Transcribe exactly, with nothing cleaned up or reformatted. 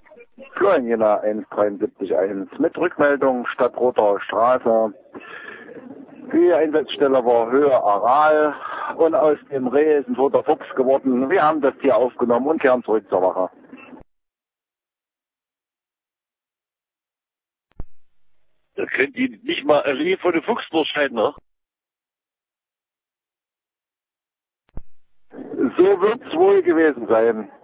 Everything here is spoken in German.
Florian Jena eins drei sieben eins mit Rückmeldung Stadtroter Straße. Die Einsatzstelle war Höhe Aral und aus dem Reh ist ein toter Fuchs geworden. Wir haben das Tier aufgenommen und kehren zurück zur Wache. Da könnt ihr nicht mal ein Reh von dem Fuchs unterscheiden, ne? So wird's wohl gewesen sein.